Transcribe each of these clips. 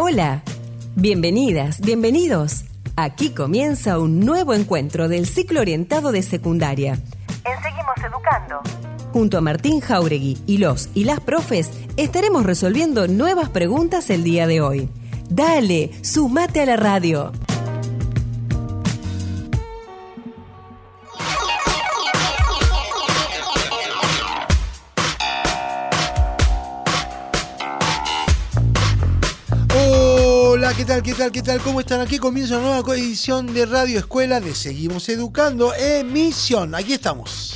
Hola, bienvenidas, bienvenidos. Aquí comienza un nuevo encuentro del ciclo orientado de secundaria. En Seguimos Educando. Junto a Martín Jáuregui y los y las profes estaremos resolviendo nuevas preguntas el día de hoy. Dale, sumate a la radio. Hola, ¿qué tal? ¿Cómo están? Aquí comienza una nueva edición de Radio Escuela de Seguimos Educando, emisión. Aquí estamos.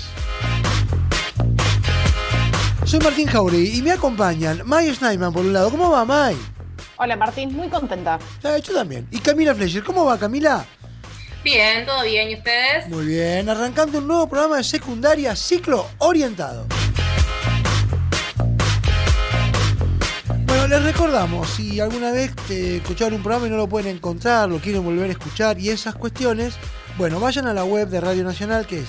Soy Martín Jáuregui y me acompañan May Schneidman por un lado. ¿Cómo va, May? Hola, Martín, muy contenta. Yo también. Y Camila Fleischer, ¿cómo va, Camila? Bien, todo bien. ¿Y ustedes? Muy bien, arrancando un nuevo programa de secundaria, ciclo orientado. Bueno, les recordamos, si alguna vez escucharon un programa y no lo pueden encontrar, lo quieren volver a escuchar y esas cuestiones, bueno, vayan a la web de Radio Nacional, que es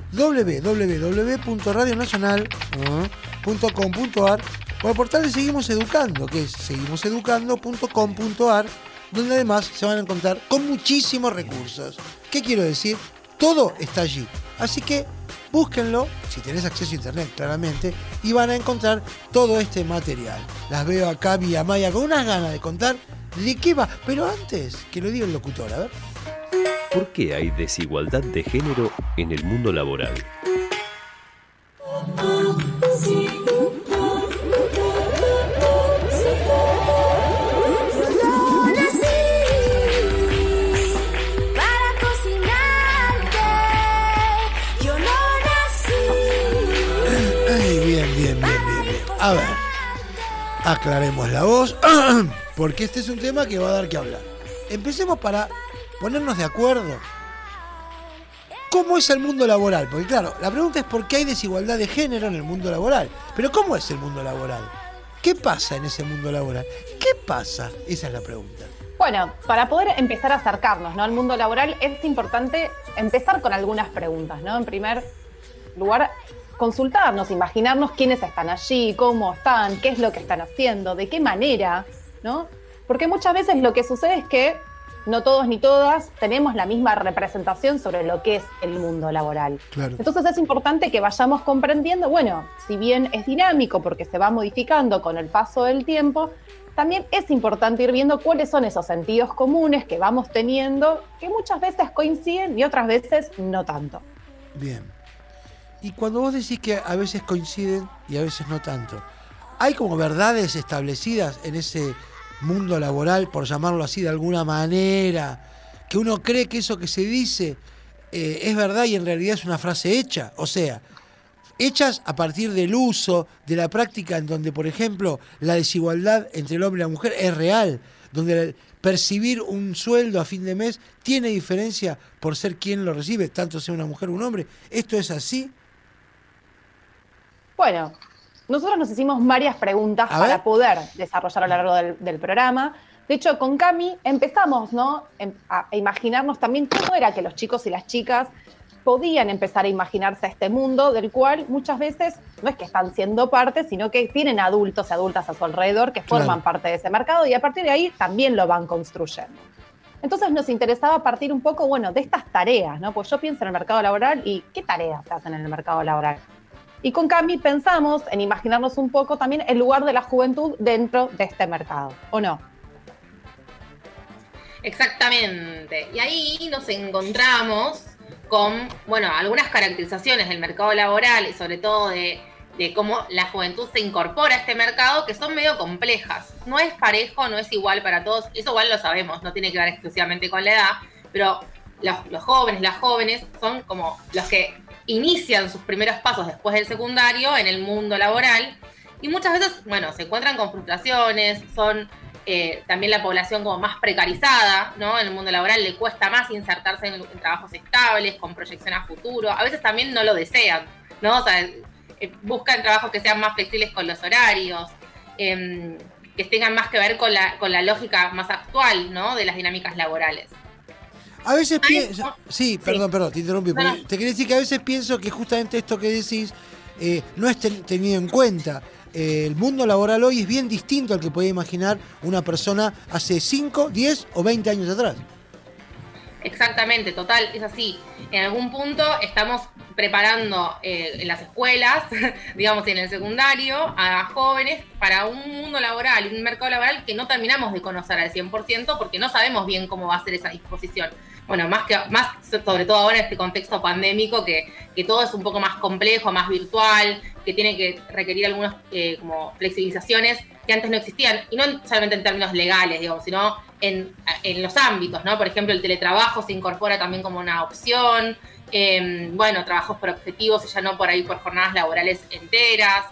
www.radionacional.com.ar, o al portal de Seguimos Educando, que es seguimoseducando.com.ar, donde además se van a encontrar con muchísimos recursos. ¿Qué quiero decir? Todo está allí. Así que búsquenlo, si tenés acceso a internet, claramente, y van a encontrar todo este material. Las veo a Cami y a Maya con unas ganas de contar de qué va. Pero antes, que lo diga el locutor, a ver. ¿Por qué hay desigualdad de género en el mundo laboral? Bien. A ver, aclaremos la voz, porque este es un tema que va a dar que hablar. Empecemos para ponernos de acuerdo. ¿Cómo es el mundo laboral? Porque claro, la pregunta es por qué hay desigualdad de género en el mundo laboral. Pero ¿cómo es el mundo laboral? ¿Qué pasa en ese mundo laboral? ¿Qué pasa? Esa es la pregunta. Bueno, para poder empezar a acercarnos, ¿no?, al mundo laboral es importante empezar con algunas preguntas, ¿no? En primer lugar, consultarnos, imaginarnos quiénes están allí, cómo están, qué es lo que están haciendo, de qué manera, ¿no? Porque muchas veces lo que sucede es que no todos ni todas tenemos la misma representación sobre lo que es el mundo laboral. Claro. Entonces es importante que vayamos comprendiendo, bueno, si bien es dinámico porque se va modificando con el paso del tiempo, también es importante ir viendo cuáles son esos sentidos comunes que vamos teniendo, que muchas veces coinciden y otras veces no tanto. Bien. Y cuando vos decís que a veces coinciden y a veces no tanto, ¿hay como verdades establecidas en ese mundo laboral, por llamarlo así de alguna manera, que uno cree que eso que se dice es verdad y en realidad es una frase hecha? O sea, hechas a partir del uso, de la práctica en donde, por ejemplo, la desigualdad entre el hombre y la mujer es real, donde percibir un sueldo a fin de mes tiene diferencia por ser quien lo recibe, tanto sea una mujer o un hombre. ¿Esto es así? Bueno, nosotros nos hicimos varias preguntas para poder desarrollar a lo largo del programa. De hecho, con Cami empezamos, ¿no?, a imaginarnos también cómo era que los chicos y las chicas podían empezar a imaginarse este mundo del cual muchas veces no es que están siendo parte, sino que tienen adultos y adultas a su alrededor que forman parte de ese mercado y a partir de ahí también lo van construyendo. Entonces nos interesaba partir un poco, bueno, de estas tareas, ¿no? Pues yo pienso en el mercado laboral y ¿qué tareas se hacen en el mercado laboral? Y con Cami pensamos en imaginarnos un poco también el lugar de la juventud dentro de este mercado, ¿o no? Exactamente. Y ahí nos encontramos con, bueno, algunas caracterizaciones del mercado laboral y sobre todo de cómo la juventud se incorpora a este mercado que son medio complejas. No es parejo, no es igual para todos. Eso igual lo sabemos, no tiene que ver exclusivamente con la edad, pero los jóvenes, las jóvenes son como los que inician sus primeros pasos después del secundario en el mundo laboral y muchas veces, bueno, se encuentran con frustraciones, son también la población como más precarizada, ¿no? En el mundo laboral le cuesta más insertarse en trabajos estables, con proyección a futuro, a veces también no lo desean, ¿no? O sea, buscan trabajos que sean más flexibles con los horarios, que tengan más que ver con la lógica más actual, ¿no?, de las dinámicas laborales. A veces pienso... Sí, perdón, te interrumpí. No. Te quería decir que a veces pienso que justamente esto que decís no es tenido en cuenta. el mundo laboral hoy es bien distinto al que podía imaginar una persona hace 5, 10 o 20 años atrás. Exactamente, total, es así. En algún punto estamos preparando en las escuelas, digamos en el secundario, a jóvenes para un mundo laboral y un mercado laboral que no terminamos de conocer al 100% porque no sabemos bien cómo va a ser esa disposición. Bueno, más sobre todo ahora en este contexto pandémico que todo es un poco más complejo, más virtual, que tiene que requerir algunas como flexibilizaciones que antes no existían, y no solamente en términos legales, digamos, sino en los ámbitos, ¿no? Por ejemplo, el teletrabajo se incorpora también como una opción, trabajos por objetivos y ya no por ahí por jornadas laborales enteras.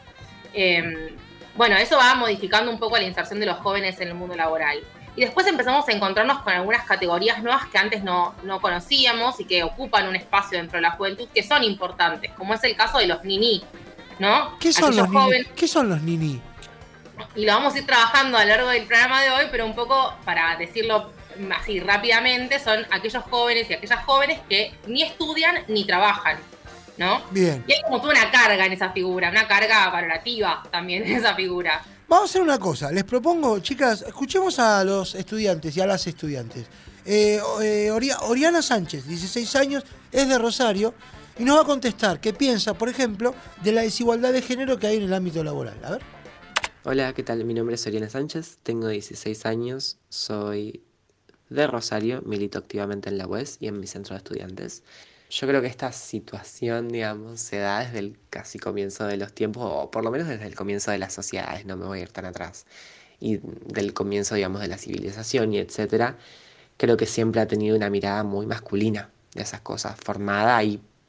Eso va modificando un poco la inserción de los jóvenes en el mundo laboral. Y después empezamos a encontrarnos con algunas categorías nuevas que antes no conocíamos y que ocupan un espacio dentro de la juventud que son importantes, como es el caso de los niní, ¿no? ¿Qué son los niní? ¿Qué son los niní? Y lo vamos a ir trabajando a lo largo del programa de hoy, pero un poco, para decirlo así rápidamente, son aquellos jóvenes y aquellas jóvenes que ni estudian ni trabajan, ¿no? Bien. Y hay como toda una carga en esa figura, una carga valorativa también en esa figura. Vamos a hacer una cosa, les propongo, chicas, escuchemos a los estudiantes y a las estudiantes. Oriana Sánchez, 16 años, es de Rosario, y nos va a contestar qué piensa, por ejemplo, de la desigualdad de género que hay en el ámbito laboral. A ver. Hola, ¿qué tal? Mi nombre es Oriana Sánchez, tengo 16 años, soy de Rosario, milito activamente en la UES y en mi centro de estudiantes. Yo creo que esta situación, digamos, se da desde el casi comienzo de los tiempos, o por lo menos desde el comienzo de las sociedades, no me voy a ir tan atrás, y del comienzo, digamos, de la civilización y etcétera. Creo que siempre ha tenido una mirada muy masculina de esas cosas, formada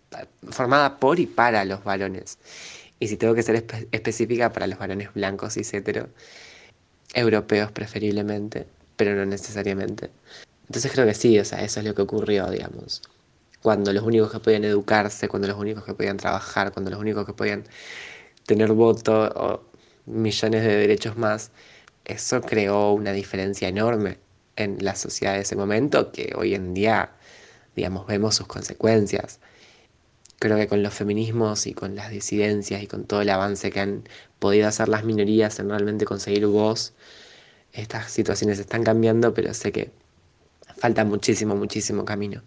por y para los varones. Y si tengo que ser específica, para los varones blancos y hetero, europeos preferiblemente, pero no necesariamente. Entonces creo que sí, o sea, eso es lo que ocurrió, digamos. Cuando los únicos que podían educarse, cuando los únicos que podían trabajar, cuando los únicos que podían tener voto o millones de derechos más, eso creó una diferencia enorme en la sociedad de ese momento que hoy en día, digamos, vemos sus consecuencias. Creo que con los feminismos y con las disidencias y con todo el avance que han podido hacer las minorías en realmente conseguir voz, estas situaciones están cambiando, pero sé que falta muchísimo, muchísimo camino.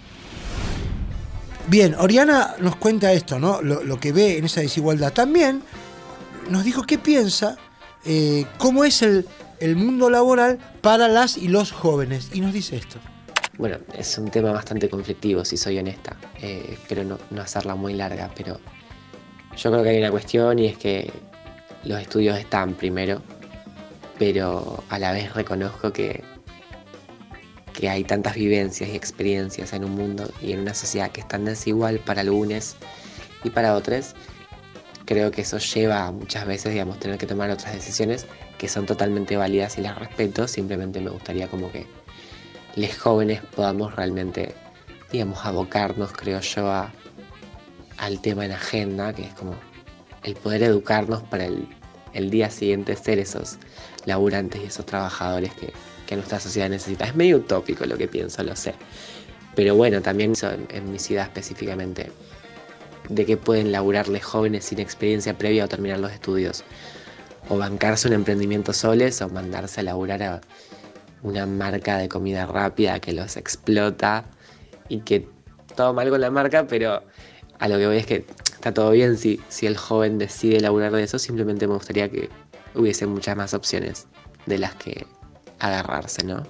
Bien, Oriana nos cuenta esto, ¿no? Lo que ve en esa desigualdad. También nos dijo qué piensa, cómo es el mundo laboral para las y los jóvenes. Y nos dice esto. Bueno, es un tema bastante conflictivo, si soy honesta. Espero no hacerla muy larga, pero yo creo que hay una cuestión y es que los estudios están primero, pero a la vez reconozco que hay tantas vivencias y experiencias en un mundo y en una sociedad que es tan desigual para algunos y para otros. Creo que eso lleva muchas veces, digamos, tener que tomar otras decisiones que son totalmente válidas y las respeto. Simplemente me gustaría como que los jóvenes podamos realmente, digamos, abocarnos, creo yo, al tema en agenda, que es como el poder educarnos para el día siguiente ser esos laburantes y esos trabajadores que nuestra sociedad necesita. Es medio utópico lo que pienso, lo sé. Pero bueno, también en mi ciudad específicamente, de que pueden laburarles jóvenes sin experiencia previa o terminar los estudios. O bancarse un emprendimiento soles o mandarse a laburar a una marca de comida rápida que los explota y que todo mal con la marca, pero a lo que voy es que está todo bien si el joven decide laburar de eso. Simplemente me gustaría que hubiese muchas más opciones de las que agarrarse, ¿no?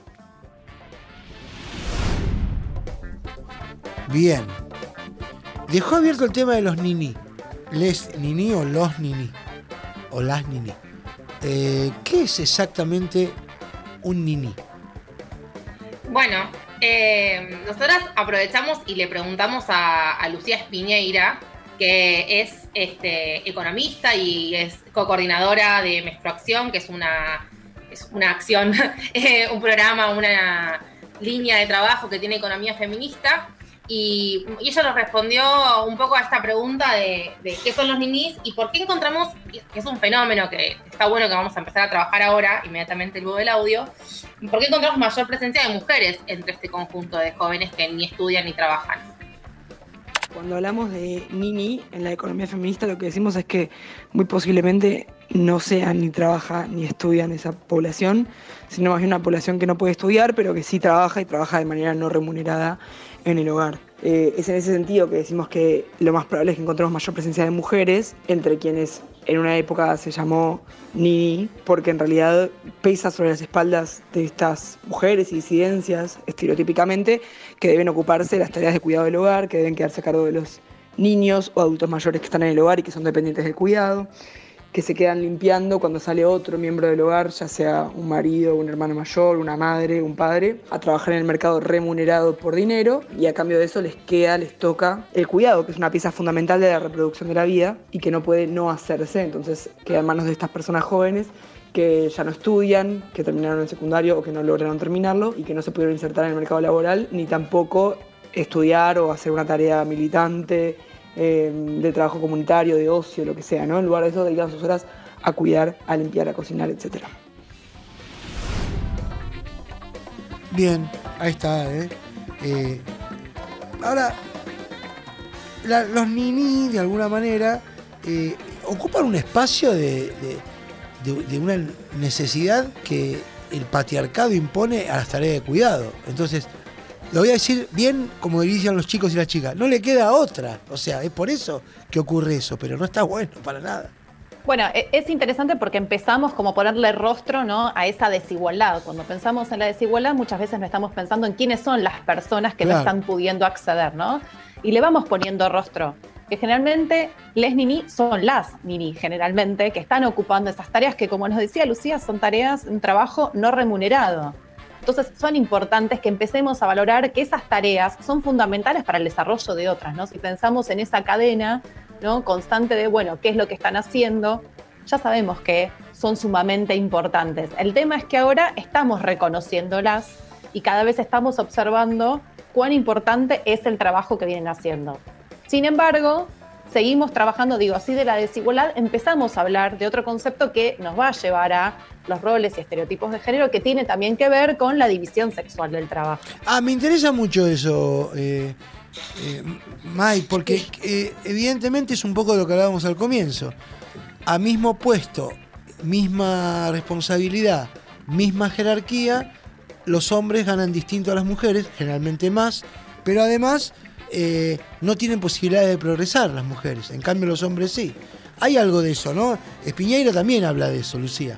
Bien. Dejó abierto el tema de los niní. Les niní o los niní. O las niní. ¿Qué es exactamente un niní? Bueno, nosotras aprovechamos y le preguntamos a Lucía Espiñeira, que es economista y es cocoordinadora de Menstruación, que es una acción, un programa, una línea de trabajo que tiene economía feminista. Y ella nos respondió un poco a esta pregunta de qué son los ninis y por qué encontramos, que es un fenómeno que está bueno que vamos a empezar a trabajar ahora, inmediatamente luego del audio, por qué encontramos mayor presencia de mujeres entre este conjunto de jóvenes que ni estudian ni trabajan. Cuando hablamos de nini en la economía feminista, lo que decimos es que muy posiblemente no sea ni trabaja ni estudia en esa población, sino más bien una población que no puede estudiar, pero que sí trabaja y trabaja de manera no remunerada en el hogar. Es en ese sentido que decimos que lo más probable es que encontremos mayor presencia de mujeres entre quienes en una época se llamó Nini, porque en realidad pesa sobre las espaldas de estas mujeres y disidencias, estereotípicamente, que deben ocuparse de las tareas de cuidado del hogar, que deben quedarse a cargo de los niños o adultos mayores que están en el hogar y que son dependientes del cuidado, que se quedan limpiando cuando sale otro miembro del hogar, ya sea un marido, un hermano mayor, una madre, un padre, a trabajar en el mercado remunerado por dinero, y a cambio de eso les toca el cuidado, que es una pieza fundamental de la reproducción de la vida y que no puede no hacerse. Entonces queda en manos de estas personas jóvenes que ya no estudian, que terminaron el secundario o que no lograron terminarlo y que no se pudieron insertar en el mercado laboral, ni tampoco estudiar o hacer una tarea militante, de trabajo comunitario, de ocio, lo que sea, ¿no? En lugar de eso, dedican sus horas a cuidar, a limpiar, a cocinar, etc. Bien, ahí está, ahora, los niní, de alguna manera, ocupan un espacio de una necesidad que el patriarcado impone a las tareas de cuidado. Entonces, lo voy a decir bien como dicen los chicos y las chicas, no le queda otra. O sea, es por eso que ocurre eso, pero no está bueno para nada. Bueno, es interesante porque empezamos como a ponerle rostro, ¿no?, a esa desigualdad. Cuando pensamos en la desigualdad, muchas veces no estamos pensando en quiénes son las personas que no están pudiendo acceder, ¿no? Y le vamos poniendo rostro. Que generalmente les niní son las niní, generalmente, que están ocupando esas tareas que, como nos decía Lucía, son tareas, un trabajo no remunerado. Entonces son importantes que empecemos a valorar que esas tareas son fundamentales para el desarrollo de otras, ¿no? Si pensamos en esa cadena, ¿no?, constante de, bueno, qué es lo que están haciendo, ya sabemos que son sumamente importantes. El tema es que ahora estamos reconociéndolas y cada vez estamos observando cuán importante es el trabajo que vienen haciendo. Sin embargo, seguimos trabajando, así de la desigualdad, empezamos a hablar de otro concepto que nos va a llevar a los roles y estereotipos de género, que tiene también que ver con la división sexual del trabajo. Me interesa mucho eso, May, porque evidentemente es un poco de lo que hablábamos al comienzo. A mismo puesto, misma responsabilidad, misma jerarquía, los hombres ganan distinto a las mujeres, generalmente más, pero además no tienen posibilidades de progresar las mujeres, en cambio los hombres sí. Hay algo de eso, ¿no? Piñeiro también habla de eso, Lucía.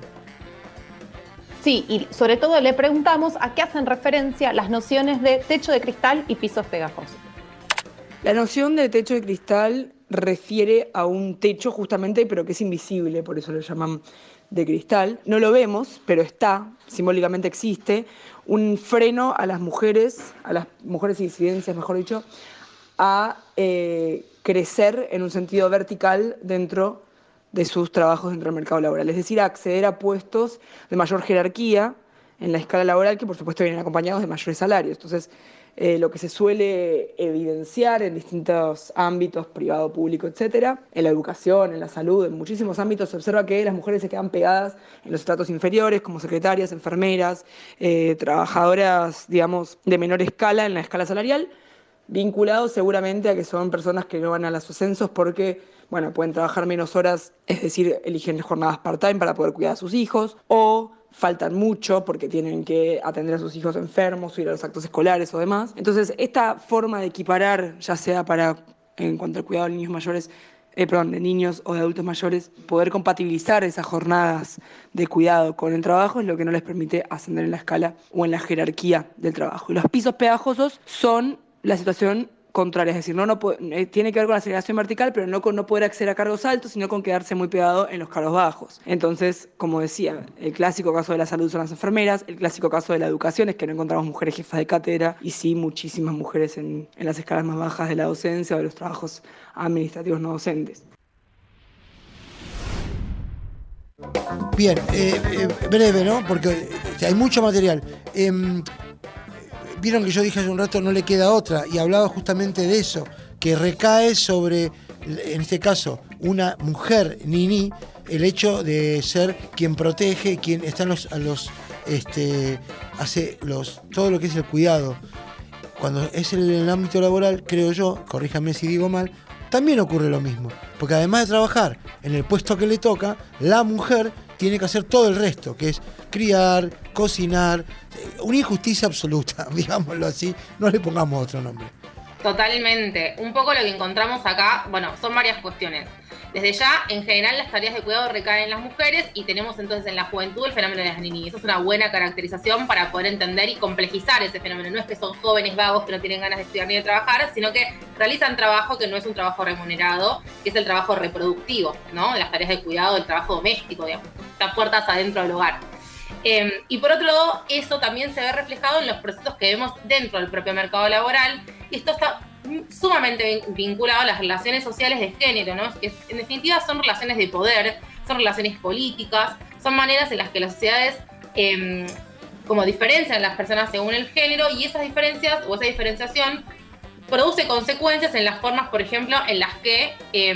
Sí, y sobre todo le preguntamos a qué hacen referencia las nociones de techo de cristal y pisos pegajosos. La noción de techo de cristal refiere a un techo justamente, pero que es invisible, por eso lo llaman de cristal. No lo vemos, pero está, simbólicamente existe, un freno a las mujeres y disidencias, mejor dicho, a crecer en un sentido vertical dentro de sus trabajos dentro del mercado laboral, es decir, a acceder a puestos de mayor jerarquía en la escala laboral, que por supuesto vienen acompañados de mayores salarios. Entonces, lo que se suele evidenciar en distintos ámbitos, privado, público, etcétera, en la educación, en la salud, en muchísimos ámbitos, se observa que las mujeres se quedan pegadas en los estratos inferiores, como secretarias, enfermeras, trabajadoras, digamos, de menor escala en la escala salarial, vinculados seguramente a que son personas que no van a los ascensos porque, bueno, pueden trabajar menos horas, es decir, eligen jornadas part-time para poder cuidar a sus hijos, o faltan mucho porque tienen que atender a sus hijos enfermos, ir a los actos escolares o demás. Entonces, esta forma de equiparar, ya sea en cuanto al cuidado de niños mayores, de niños o de adultos mayores, poder compatibilizar esas jornadas de cuidado con el trabajo es lo que no les permite ascender en la escala o en la jerarquía del trabajo. Y los pisos pegajosos son la situación contraria, es decir, tiene que ver con la segregación vertical, pero no con no poder acceder a cargos altos, sino con quedarse muy pegado en los cargos bajos. Entonces, como decía, el clásico caso de la salud son las enfermeras, el clásico caso de la educación es que no encontramos mujeres jefas de cátedra y sí muchísimas mujeres en las escalas más bajas de la docencia o de los trabajos administrativos no docentes. Bien, breve, ¿no? Porque hay mucho material. Vieron que yo dije hace un rato no le queda otra, y hablaba justamente de eso, que recae sobre, en este caso, una mujer niní, el hecho de ser quien protege, quien está hace todo lo que es el cuidado. Cuando es en el ámbito laboral, creo yo, corríjame si digo mal, también ocurre lo mismo. Porque además de trabajar en el puesto que le toca, la mujer tiene que hacer todo el resto, que es criar, cocinar, una injusticia absoluta, digámoslo así, no le pongamos otro nombre. Totalmente. Un poco lo que encontramos acá, bueno, son varias cuestiones. Desde ya, en general, las tareas de cuidado recaen en las mujeres y tenemos entonces en la juventud el fenómeno de las niñas. Eso es una buena caracterización para poder entender y complejizar ese fenómeno. No es que son jóvenes vagos que no tienen ganas de estudiar ni de trabajar, sino que realizan trabajo que no es un trabajo remunerado, que es el trabajo reproductivo, ¿no? Las tareas de cuidado, el trabajo doméstico, digamos, estas puertas adentro del hogar. Y por otro lado, eso también se ve reflejado en los procesos que vemos dentro del propio mercado laboral, y esto está sumamente vinculado a las relaciones sociales de género, ¿no? Que en definitiva son relaciones de poder, son relaciones políticas, son maneras en las que las sociedades como diferencian a las personas según el género, y esas diferencias o esa diferenciación produce consecuencias en las formas, por ejemplo, en las que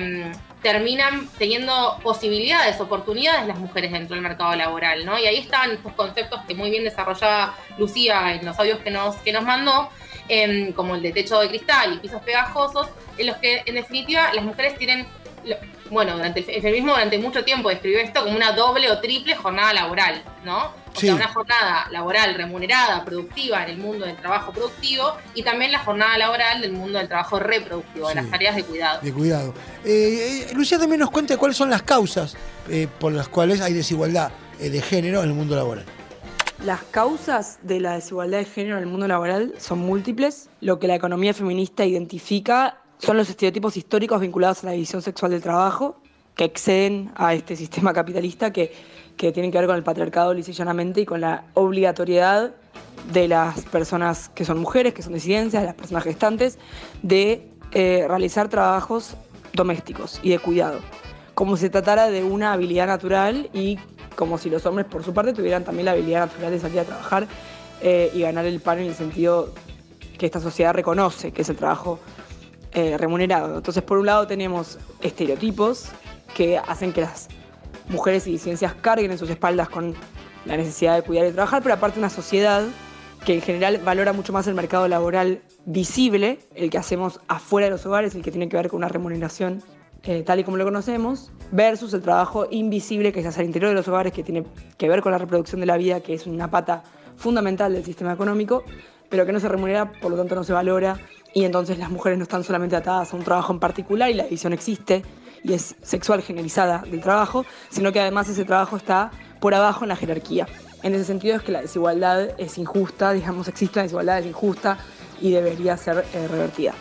terminan teniendo posibilidades, oportunidades las mujeres dentro del mercado laboral, ¿no? Y ahí estaban estos conceptos que muy bien desarrollaba Lucía en los audios que nos mandó, como el de techo de cristal y pisos pegajosos, en los que en definitiva las mujeres tienen, bueno, durante el feminismo durante mucho tiempo describió esto como una doble o triple jornada laboral, ¿no? O sea, una jornada laboral remunerada, productiva en el mundo del trabajo productivo, y también la jornada laboral del mundo del trabajo reproductivo, de las tareas de cuidado. De cuidado. Lucía también nos cuenta cuáles son las causas por las cuales hay desigualdad de género en el mundo laboral. Las causas de la desigualdad de género en el mundo laboral son múltiples. Lo que la economía feminista identifica son los estereotipos históricos vinculados a la división sexual del trabajo, que exceden a este sistema capitalista que tienen que ver con el patriarcado lisa y llanamente y con la obligatoriedad de las personas que son mujeres, que son disidencias, de las personas gestantes, de realizar trabajos domésticos y de cuidado, como si se tratara de una habilidad natural y como si los hombres, por su parte, tuvieran también la habilidad natural de salir a trabajar y ganar el pan en el sentido que esta sociedad reconoce, que es el trabajo remunerado. Entonces, por un lado tenemos estereotipos que hacen que las mujeres y disidencias carguen en sus espaldas con la necesidad de cuidar y trabajar, pero aparte una sociedad que en general valora mucho más el mercado laboral visible, el que hacemos afuera de los hogares, el que tiene que ver con una remuneración tal y como lo conocemos, versus el trabajo invisible que se hace al interior de los hogares, que tiene que ver con la reproducción de la vida, que es una pata fundamental del sistema económico, pero que no se remunera, por lo tanto no se valora, y entonces las mujeres no están solamente atadas a un trabajo en particular y la división existe y es sexual generalizada del trabajo, sino que además ese trabajo está por abajo en la jerarquía. En ese sentido es que la desigualdad es injusta, digamos, existe una desigualdad, es injusta y debería ser revertida.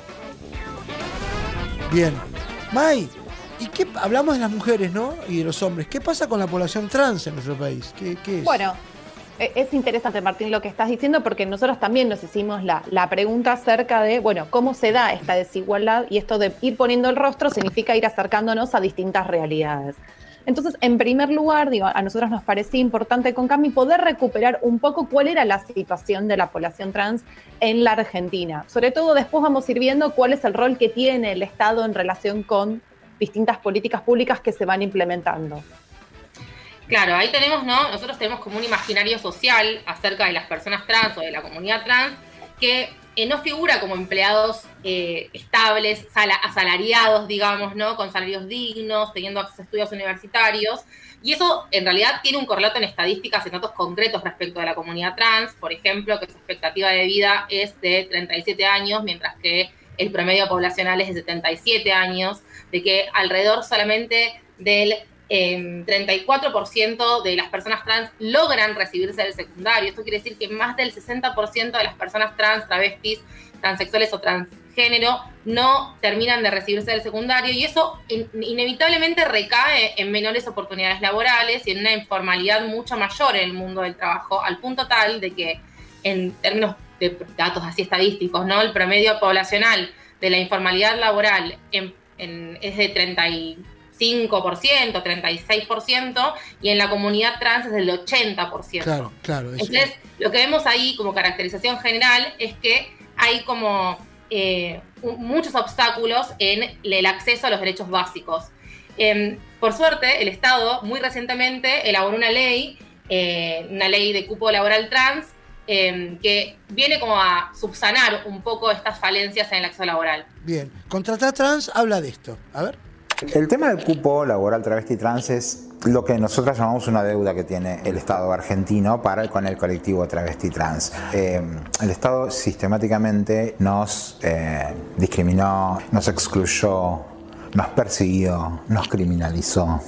Bien. May, ¿y qué hablamos de las mujeres, ¿no? Y de los hombres? ¿Qué pasa con la población trans en nuestro país? ¿Qué es? Bueno, es interesante, Martín, lo que estás diciendo, porque nosotros también nos hicimos la pregunta acerca de, bueno, cómo se da esta desigualdad, y esto de ir poniendo el rostro significa ir acercándonos a distintas realidades. Entonces, en primer lugar, digo, a nosotros nos parecía importante con Cami poder recuperar un poco cuál era la situación de la población trans en la Argentina. Sobre todo después vamos a ir viendo cuál es el rol que tiene el Estado en relación con distintas políticas públicas que se van implementando. Claro, ahí tenemos, ¿no? Nosotros tenemos como un imaginario social acerca de las personas trans o de la comunidad trans que no figura como empleados estables, asalariados, digamos, ¿no? Con salarios dignos, teniendo acceso a estudios universitarios. Y eso, en realidad, tiene un correlato en estadísticas, en datos concretos respecto a la comunidad trans. Por ejemplo, que su expectativa de vida es de 37 años, mientras que el promedio poblacional es de 77 años, de que alrededor solamente del 34% de las personas trans logran recibirse del secundario. Esto quiere decir que más del 60% de las personas trans, travestis, transexuales o transgénero no terminan de recibirse del secundario, y eso inevitablemente recae en menores oportunidades laborales y en una informalidad mucho mayor en el mundo del trabajo, al punto tal de que, en términos de datos así estadísticos, ¿no? El promedio poblacional de la informalidad laboral es de 35%, 36%, y en la comunidad trans es del 80%. Claro. Entonces, lo que vemos ahí como caracterización general es que hay como muchos obstáculos en el acceso a los derechos básicos. Por suerte, el Estado muy recientemente elaboró una ley de cupo laboral trans, que viene como a subsanar un poco estas falencias en el acceso laboral. Bien, Contratar Trans habla de esto. A ver. El tema del cupo laboral travesti trans es lo que nosotros llamamos una deuda que tiene el Estado argentino con el colectivo travesti trans. El Estado sistemáticamente nos discriminó, nos excluyó, nos persiguió, nos criminalizó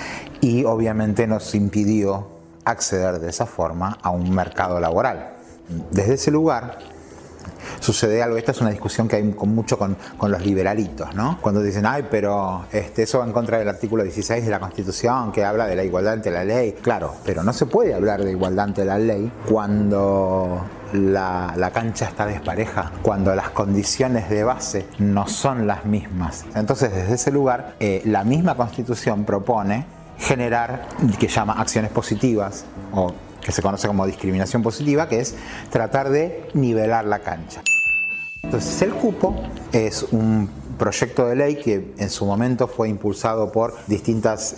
y obviamente nos impidió acceder de esa forma a un mercado laboral. Desde ese lugar sucede algo. Esta es una discusión que hay mucho con los liberalitos, ¿no? Cuando dicen, ay, pero eso va en contra del artículo 16 de la Constitución, que habla de la igualdad ante la ley. Claro, pero no se puede hablar de igualdad ante la ley cuando la cancha está despareja, cuando las condiciones de base no son las mismas. Entonces, desde ese lugar, la misma Constitución propone generar, que llama acciones positivas, o que se conoce como discriminación positiva, que es tratar de nivelar la cancha. Entonces el cupo es un proyecto de ley que en su momento fue impulsado por distintas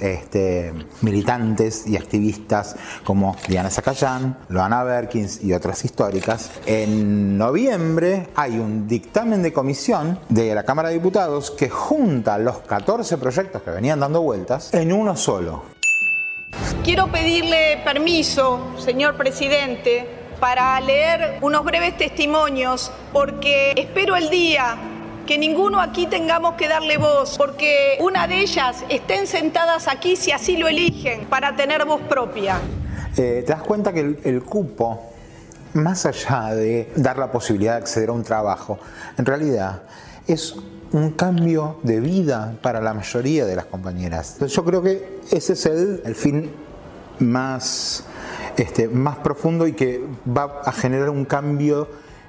militantes y activistas como Diana Zacayán, Loana Berkins y otras históricas. En noviembre hay un dictamen de comisión de la Cámara de Diputados que junta los 14 proyectos que venían dando vueltas en uno solo. Quiero pedirle permiso, señor presidente, para leer unos breves testimonios, porque espero el día que ninguno aquí tengamos que darle voz, porque una de ellas estén sentadas aquí si así lo eligen, para tener voz propia. Te das cuenta que el cupo, más allá de dar la posibilidad de acceder a un trabajo, en realidad es un cambio de vida para la mayoría de las compañeras. Entonces yo creo que ese es el fin más profundo y que va a generar un cambio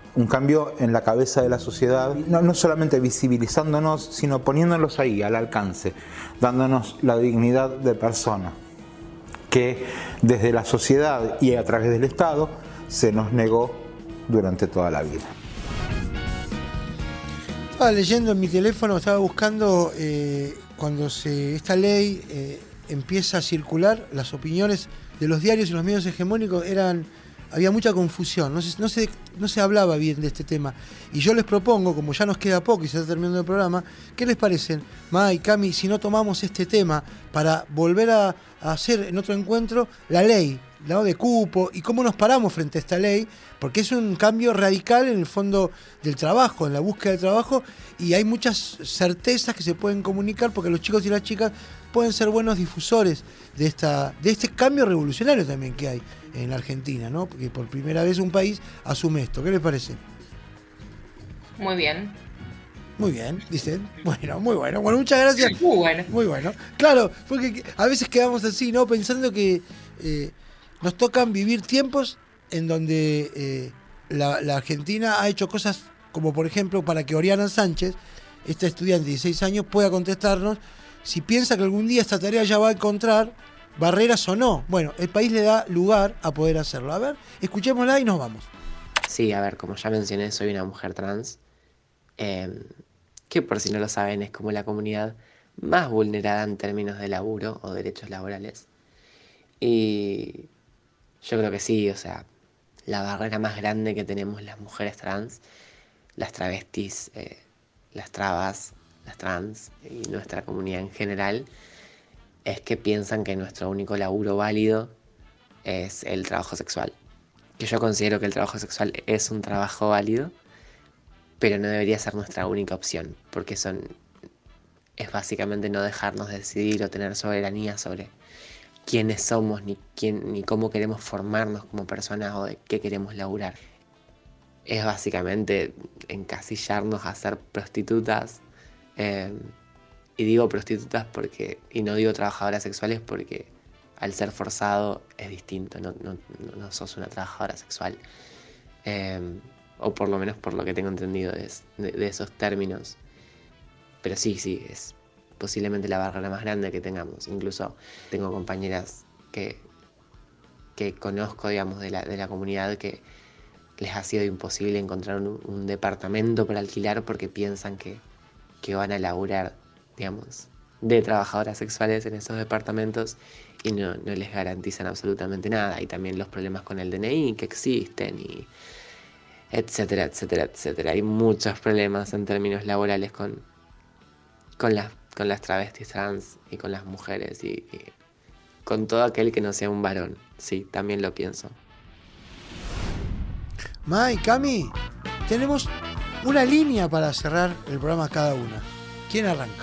en la cabeza de la sociedad, no solamente visibilizándonos, sino poniéndolos ahí, al alcance, dándonos la dignidad de persona que desde la sociedad y a través del Estado se nos negó durante toda la vida. Estaba leyendo en mi teléfono, estaba buscando cuando esta ley empieza a circular, las opiniones de los diarios y los medios hegemónicos había mucha confusión, no se hablaba bien de este tema. Y yo les propongo, como ya nos queda poco y se está terminando el programa, ¿qué les parecen, Ma y Cami, si no tomamos este tema para volver a hacer en otro encuentro la ley, ¿no?, de cupo, y cómo nos paramos frente a esta ley? Porque es un cambio radical en el fondo del trabajo, en la búsqueda del trabajo, y hay muchas certezas que se pueden comunicar porque los chicos y las chicas pueden ser buenos difusores de este cambio revolucionario también que hay en la Argentina, ¿no? Porque por primera vez un país asume esto. ¿Qué les parece? Muy bien. Muy bien, dicen. Bueno, muy bueno. Bueno, muchas gracias. Muy bueno. Muy bueno. Claro, porque a veces quedamos así, ¿no? Pensando que nos tocan vivir tiempos en donde la Argentina ha hecho cosas como, por ejemplo, para que Oriana Sánchez, esta estudiante de 16 años, pueda contestarnos si piensa que algún día esta tarea ya va a encontrar barreras o no. Bueno, el país le da lugar a poder hacerlo. A ver, escuchémosla y nos vamos. Sí, a ver, como ya mencioné, soy una mujer trans, que por si no lo saben es como la comunidad más vulnerada en términos de laburo o derechos laborales. Y yo creo que sí, o sea, la barrera más grande que tenemos las mujeres trans, las travestis, las trabas, las trans y nuestra comunidad en general, es que piensan que nuestro único laburo válido es el trabajo sexual. Que yo considero que el trabajo sexual es un trabajo válido, pero no debería ser nuestra única opción, porque es básicamente no dejarnos decidir o tener soberanía sobre quiénes somos, ni cómo queremos formarnos como personas o de qué queremos laburar. Es básicamente encasillarnos a ser prostitutas, y digo prostitutas y no digo trabajadoras sexuales porque al ser forzado es distinto, no sos una trabajadora sexual, o por lo menos por lo que tengo entendido de esos términos. Pero sí, es posiblemente la barrera más grande que tengamos. Incluso tengo compañeras que conozco, digamos, de la comunidad que les ha sido imposible encontrar un departamento para alquilar porque piensan que van a laburar, digamos, de trabajadoras sexuales en esos departamentos y no les garantizan absolutamente nada. Y también los problemas con el DNI que existen y etcétera, etcétera, etcétera. Hay muchos problemas en términos laborales con las travestis trans y con las mujeres y con todo aquel que no sea un varón. Sí, también lo pienso. May, Cami, tenemos una línea para cerrar el programa cada una. ¿Quién arranca?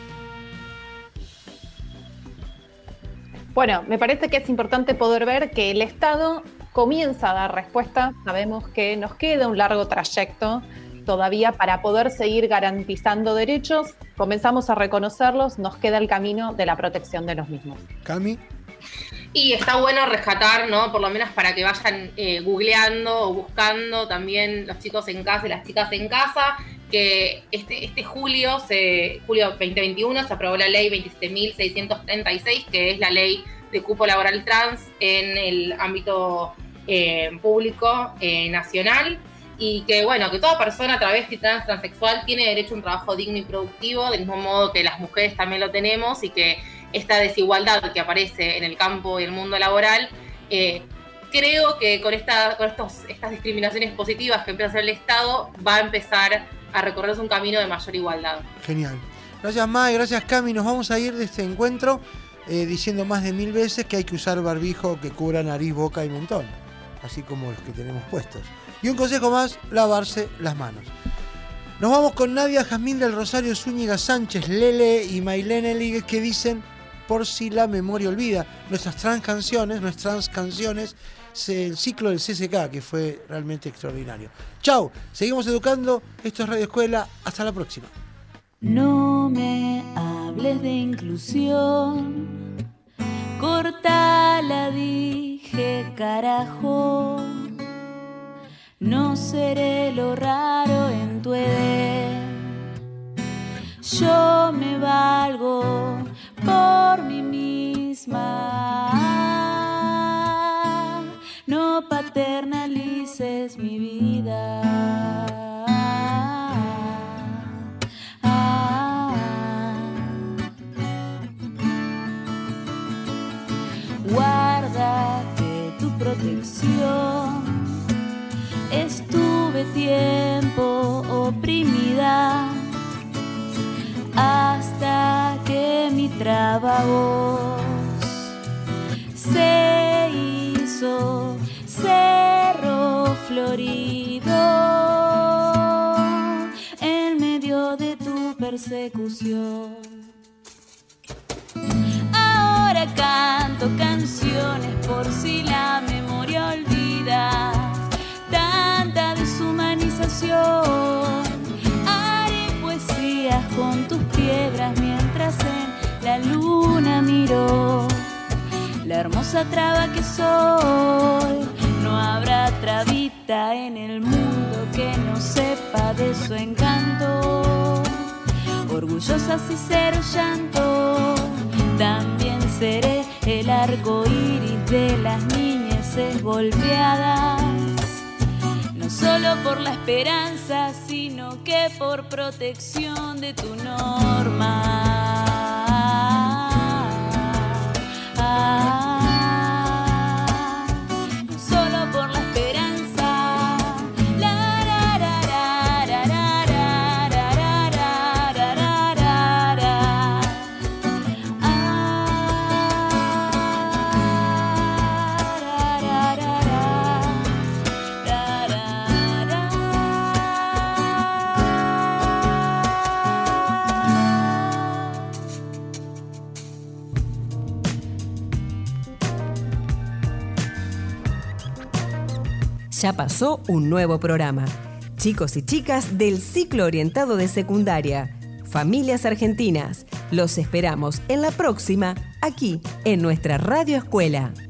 Bueno, me parece que es importante poder ver que el Estado comienza a dar respuesta. Sabemos que nos queda un largo trayecto todavía para poder seguir garantizando derechos. Comenzamos a reconocerlos, nos queda el camino de la protección de los mismos. Cami. Y está bueno rescatar, ¿no? Por lo menos para que vayan googleando o buscando también los chicos en casa y las chicas en casa, que este julio 2021 se aprobó la ley 27.636, que es la ley de cupo laboral trans en el ámbito público nacional, y que, bueno, que toda persona travesti, trans, transexual tiene derecho a un trabajo digno y productivo, del mismo modo que las mujeres también lo tenemos, y que esta desigualdad que aparece en el campo y el mundo laboral, creo que con estas discriminaciones positivas que empieza a hacer el Estado, va a empezar a recorrerse un camino de mayor igualdad. Genial. Gracias, May, gracias, Cami. Nos vamos a ir de este encuentro diciendo más de 1000 veces que hay que usar barbijo que cubra nariz, boca y mentón, así como los que tenemos puestos. Y un consejo más, lavarse las manos. Nos vamos con Nadia Jazmín del Rosario, Zúñiga Sánchez, Lele y Mailene Líguez, que dicen: por si la memoria olvida. Nuestras canciones, el ciclo del CCK, que fue realmente extraordinario. Chau, seguimos educando. Esto es Radio Escuela. Hasta la próxima. No me hables de inclusión, cortala, dije, carajo. No seré lo raro en tu edén. Yo me valgo por mí misma. No paternalices mi vida. Guárdate tu protección. Estuve tiempo oprimida hasta que mi trabavoz se hizo cerro florido en medio de tu persecución. Ahora canto canciones por si la memoria olvida tanta deshumanización. Haré poesías con tus piedras mientras en la luna miro la hermosa traba que soy. No habrá trabita en el mundo que no sepa de su encanto. Orgullosa si cero llanto, también seré el arco iris de las niñeces golpeadas. No solo por la esperanza, sino que por protección de tu norma. No solo por la esperanza. Ya pasó un nuevo programa. Chicos y chicas del ciclo orientado de secundaria. Familias argentinas. Los esperamos en la próxima, aquí en nuestra Radio Escuela.